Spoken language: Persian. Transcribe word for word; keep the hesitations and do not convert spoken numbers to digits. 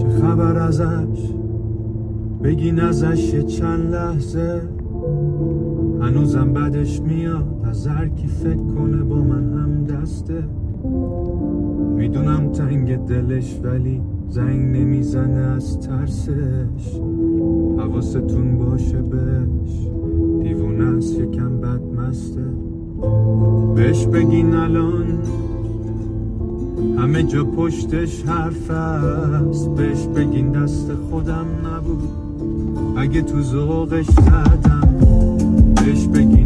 چه خبر ازش بگین ازش یه چند لحظه. هنوزم بدش میاد از هر کی فکر کنه با من هم دسته. میدونم تنگ دلش ولی زنگ نمیزنه از ترسش. حواستون باشه بهش، دیوونه است یکم بدمسته. بهش بگین الان همه جا پشتش حرف است. بهش بگین دست خودم نبود اگه تو ذوقش زدم. بهش بگین